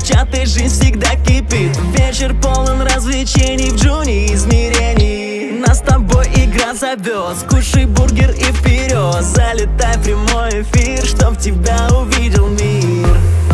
девчата, жизнь всегда кипит. Вечер полон развлечений в джуне измерений. Нас с тобой игра зовет, скушай бургер и вперед. Залетай в прямой эфир, чтоб тебя увидел мир.